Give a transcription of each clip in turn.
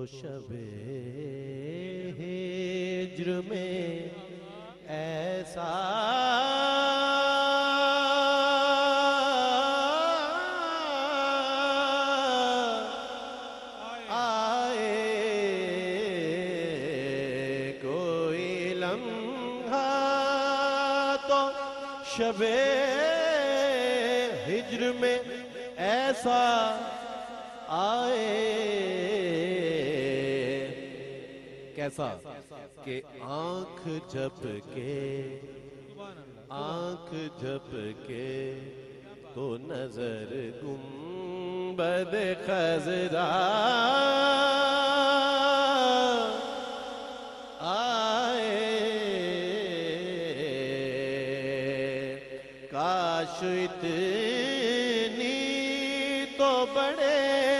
शबे हिज्र में ऐसा आए कोई लम्हा तो शबे हिज्र में ऐसा आए कैसा कि आंख झपके तो नजर गुंबद खजरा आए काश इतनी तो बड़े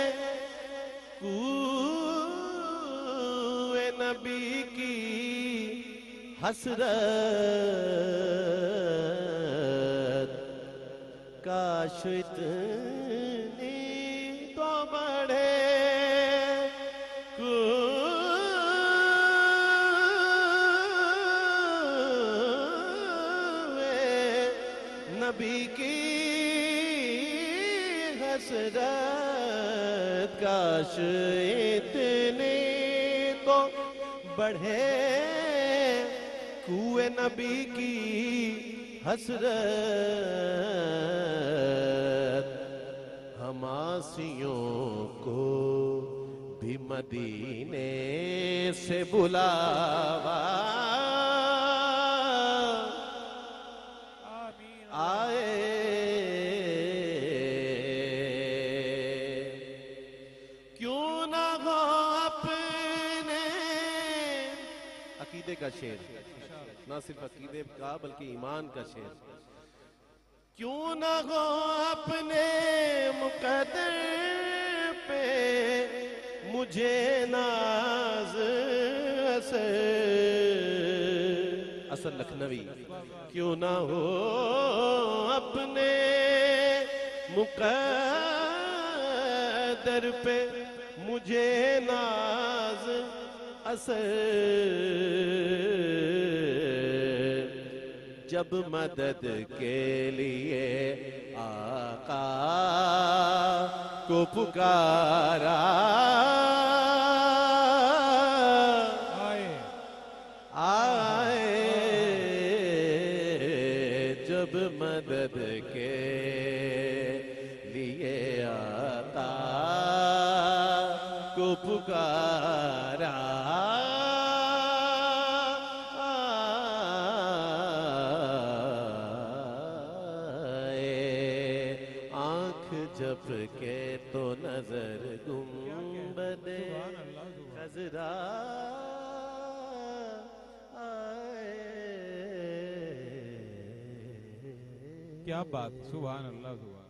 कुए नबी की हसरत काश इतनी तो बड़े कुए नबी की हसरत काश इतने तो बढ़े कुए नबी की हसरत हम आसियों को भी मदीने से बुलावा आए क्यों ना हो अपने अकीदे का शेर ना सिर्फ अकीदे का बल्कि ईमान का शेर क्यों ना हो अपने मुकद्दर पे मुझे नाज असल लखनवी क्यों ना हो अपने मुकद्दर पे मुझे नाज असर जब मदद के लिए आका को पुकारा आए जब मदद के लिए आका को पुकारा झपके तो नजर गुंबदे खजरा आए। क्या बात, सुभान अल्लाह सुभान।